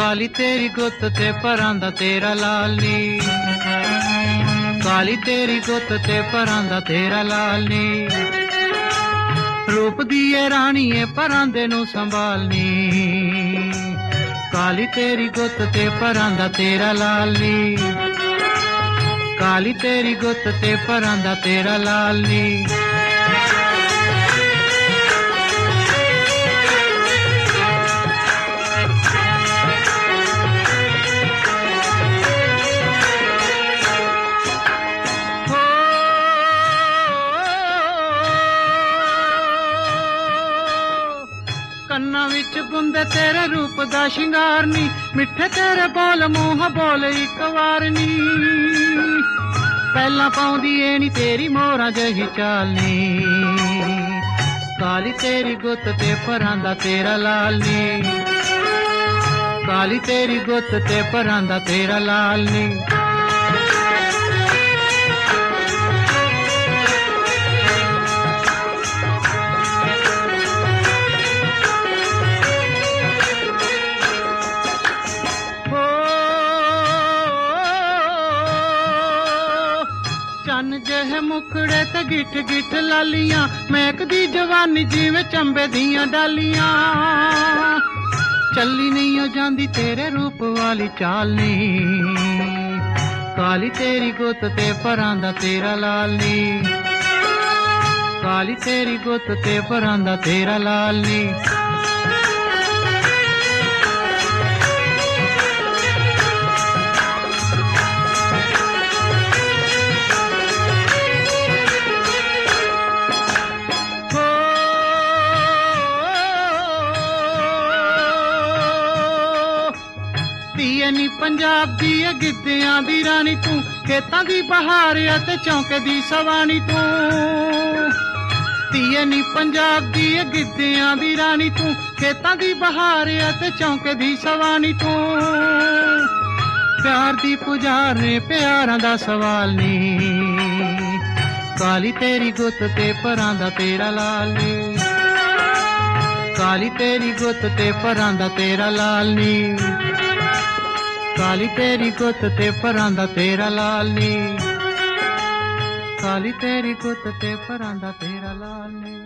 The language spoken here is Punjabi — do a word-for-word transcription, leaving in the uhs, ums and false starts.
ਕਾਲੀ ਤੇਰੀ ਗੁੱਤ ਤੇ ਪਰਾਂ ਦਾ ਤੇਰਾ ਲਾਲ ਨੀ, ਕਾਲੀ ਤੇਰੀ ਗੁੱਤ ਤੇ ਪਰਾਂ ਦਾ ਤੇਰਾ ਲਾਲ ਨੀ, ਰੂਪ ਦੀ ਏ ਰਾਣੀ ਏ ਪਰਾਂ ਦੇ ਨੂੰ ਸੰਭਾਲਨੀ, ਕਾਲੀ ਤੇਰੀ ਗੁੱਤ ਤੇ ਪਰਾਂ ਦਾ ਤੇਰਾ ਲਾਲ ਨੀ, ਕਾਲੀ ਤੇਰੀ ਗੁੱਤ ਤੇ ਪਰਾਂ ਦਾ ਤੇਰਾ ਲਾਲ ਨੀ। ਕੰਨਾਂ ਵਿੱਚ ਗੁੰਦੇ ਤੇਰੇ ਰੂਪ ਦਾ ਸ਼ਿੰਗਾਰ ਨੀ, ਮਿੱਠੇ ਤੇਰੇ ਬੋਲ ਮੂੰਹ ਬੋਲ ਇੱਕ ਵਾਰ ਨੀ, ਪਹਿਲਾਂ ਪਾਉਂਦੀ ਏ ਨੀ ਤੇਰੀ ਮੋਹਰਾਂ ਜਿਹੀ ਚਾਲ ਨੀ, ਕਾਲੀ ਤੇਰੀ ਗੁੱਤ ਤੇ ਪਰਾਂ ਦਾ ਤੇਰਾ ਲਾਲ ਨੀ, ਕਾਲੀ ਤੇਰੀ ਗੁੱਤ ਤੇ ਪਰਾਂ ਦਾ ਤੇਰਾ ਲਾਲ ਨੀ। ਚੰਨ ਜਿਹੇ ਮੁਖੜੇ ਤੇ ਗਿੱਠ ਗਿੱਠ ਲਾਲੀਆਂ, ਮਹਿਕਦੀ ਜਵਾਨੀ ਜਿਵੇਂ ਚੰਬੇ ਦੀਆਂ ਡਾਲੀਆਂ, ਚੱਲੀ ਨਹੀਂ ਹੋ ਜਾਂਦੀ ਤੇਰੇ ਰੂਪ ਵਾਲੀ ਚਾਲ ਨੀ, ਕਾਲੀ ਤੇਰੀ ਗੁੱਤ ਤੇ ਪਰਾਂ ਦਾ ਤੇਰਾ ਲਾਲ ਨੀ, ਕਾਲੀ ਤੇਰੀ ਗੁੱਤ ਤੇ ਪਰਾਂ ਦਾ ਤੇਰਾ ਲਾਲ ਨੀ। ਧੀਏ ਨੀ ਪੰਜਾਬ ਦੀ ਏ ਗਿੱਧਿਆਂ ਦੀ ਰਾਣੀ ਤੂੰ, ਖੇਤਾਂ ਦੀ ਬਹਾਰ ਅਤੇ ਚੌਂਕੇ ਦੀ ਸਵਾਣੀ ਤੂੰ, ਧੀਏ ਨੀ ਪੰਜਾਬ ਦੀ ਏ ਗਿੱਧਿਆਂ ਦੀ ਰਾਣੀ ਤੂੰ, ਖੇਤਾਂ ਦੀ ਬਹਾਰ ਅਤੇ ਚੌਂਕੇ ਦੀ ਸਵਾਣੀ ਤੂੰ, ਪਿਆਰ ਦੀ ਪੁਜਾਰ ਨੇ ਪਿਆਰਾਂ ਦਾ ਸਵਾਲ ਨੀ, ਕਾਲੀ ਤੇਰੀ ਗੁੱਤ ਤੇ ਪਰਾਂ ਦਾ ਤੇਰਾ ਲਾਲ ਨੀ, ਕਾਲੀ ਤੇਰੀ ਗੁੱਤ ਤੇ ਪਰਾਂ ਦਾ ਤੇਰਾ ਲਾਲ ਨੀ, ਕਾਲੀ ਤੇਰੀ ਗੁੱਤ ਤੇ ਪਰਾਂ ਦਾ ਤੇਰਾ ਲਾਲ ਨੀ, ਕਾਲੀ ਤੇਰੀ ਗੁੱਤ ਤੇ ਪਰਾਂ ਦਾ ਤੇਰਾ ਲਾਲ ਨੀ।